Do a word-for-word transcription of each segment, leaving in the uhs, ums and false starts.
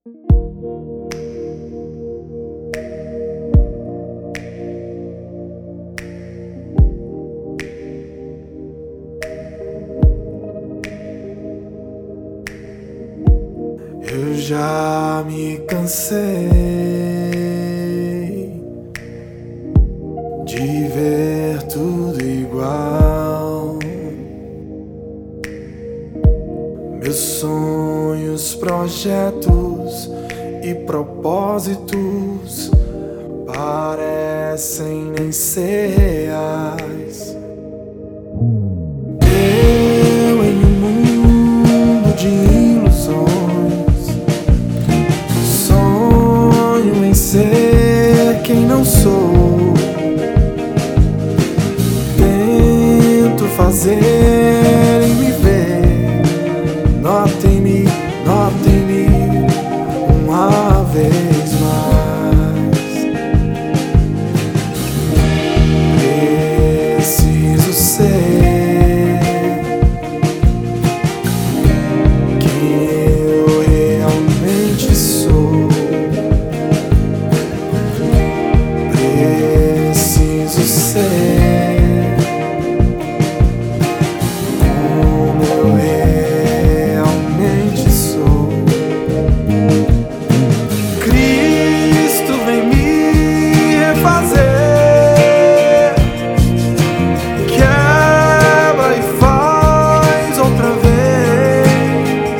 Eu já me cansei de ver tudo igual. Meus sonhos, projetos e propósitos parecem nem ser reais. Eu em um mundo de ilusões sonho em ser quem não sou. Tento fazer em me ver. Notem-me, notem-me uma vez mais. Preciso ser quem eu realmente sou. Preciso ser como eu realmente sou. Cristo vem me refazer, quebra e faz outra vez.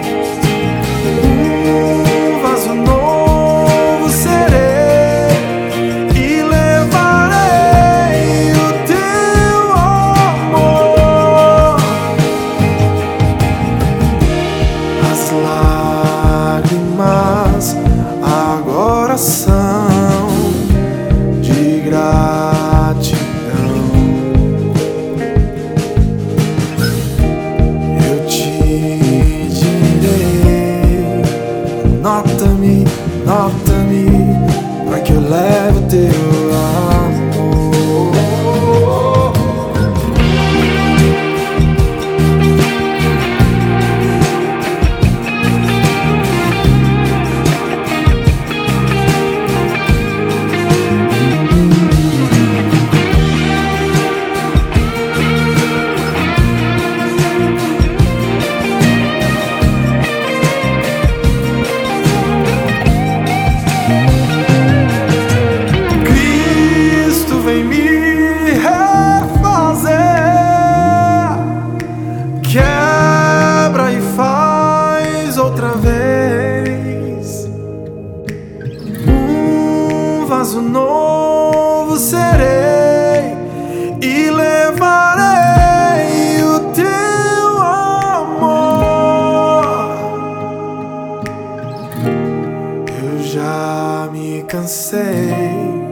Um vaso novo serei e levarei o teu amor. As lágrimas agora são de gratidão. Eu te direi, nota-me, nota-me, pra que eu leve o teu amor. Cristo vem me refazer, quebra e faz outra vez. Um vaso novo serei e levarei o teu amor. Eu já me cansei